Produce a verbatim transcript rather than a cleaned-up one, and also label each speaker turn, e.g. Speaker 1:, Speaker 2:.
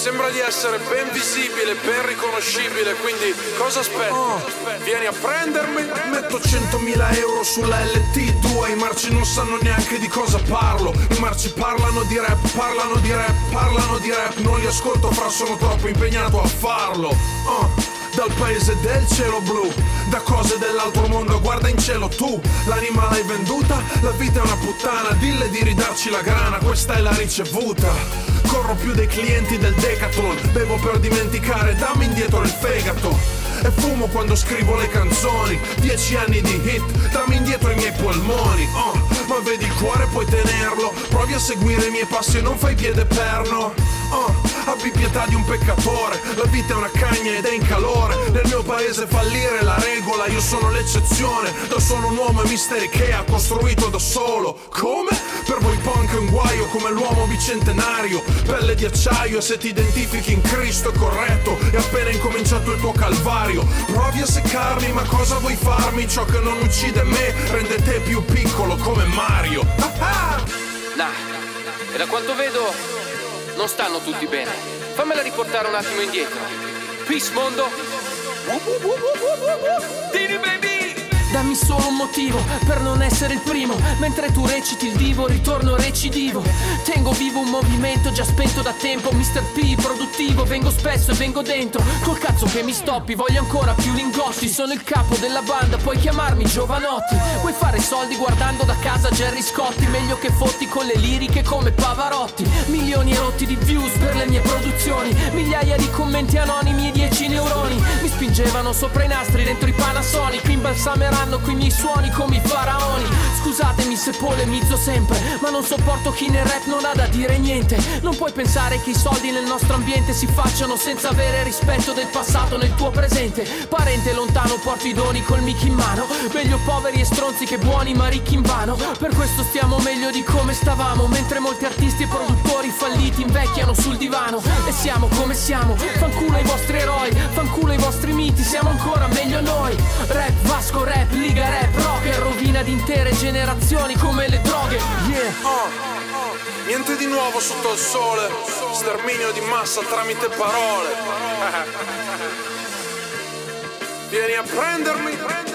Speaker 1: sembra di essere ben visibile, ben riconoscibile, quindi cosa aspetti? Oh, vieni a prendermi?
Speaker 2: Metto centomila euro sulla L T due, i marci non sanno neanche di cosa parlo. I marci parlano di rap, parlano di rap, parlano di rap. Non li ascolto fra, sono troppo impegnato a farlo. Oh. Dal paese del cielo blu, da cose dell'altro mondo, guarda in cielo tu. L'anima l'hai venduta, la vita è una puttana. Dille di ridarci la grana, questa è la ricevuta. Corro più dei clienti del Decathlon, bevo per dimenticare, dammi indietro il fegato. E fumo quando scrivo le canzoni, dieci anni di hit, dammi indietro i miei polmoni. Oh, ma vedi il cuore puoi tenerlo, provi a seguire i miei passi e non fai piede perno. Oh, abbi pietà di un peccatore, la vita è una cagna ed è in calore. Nel mio paese fallire è la regola, io sono l'eccezione. Da sono un uomo e Mister Ikea costruito da solo. Come? Per voi punk è un guaio come l'uomo bicentenario. Pelle di acciaio e se ti identifichi in Cristo è corretto. È appena incominciato il tuo calvario. Provi a seccarmi ma cosa vuoi farmi? Ciò che non uccide me rende te più piccolo come Mario. Ah ah!
Speaker 3: Nah, e da quanto vedo non stanno tutti bene. Fammela riportare un attimo indietro. Peace mondo. Dini baby.
Speaker 4: Dammi solo un motivo per non essere il primo. Mentre tu reciti il divo, ritorno recidivo. Tengo vivo un movimento già spento da tempo. mister P, produttivo, vengo spesso e vengo dentro. Col cazzo che mi stoppi, voglio ancora più lingotti. Sono il capo della banda, puoi chiamarmi Giovanotti. Vuoi fare soldi guardando da casa Gerry Scotti? Meglio che fotti con le liriche come Pavarotti. Milioni e rotti di views per le mie produzioni. Migliaia di commenti anonimi e dieci neuroni. Mi spingevano sopra i nastri dentro i Panasonic. Imbalsameranno qui i miei suoni come i faraoni. Scusatemi se polemizzo sempre, ma non sopporto chi nel rap non ha da dire niente. Non puoi pensare che i soldi nel nostro ambiente si facciano senza avere rispetto del passato nel tuo presente. Parente lontano, porto i doni col mic in mano. Meglio poveri e stronzi che buoni ma ricchi in vano. Per questo stiamo meglio di come stavamo, mentre molti artisti e produttori falliti invecchiano sul divano. E siamo come siamo, fanculo ai vostri eroi, fanculo ai vostri miti, siamo ancora meglio noi. Rap, Vasco, rap, Liga rap, rock e rovina di intere generazioni come le droghe. Yeah.
Speaker 1: Oh, niente di nuovo sotto il sole, sterminio di massa tramite parole. Vieni a prendermi.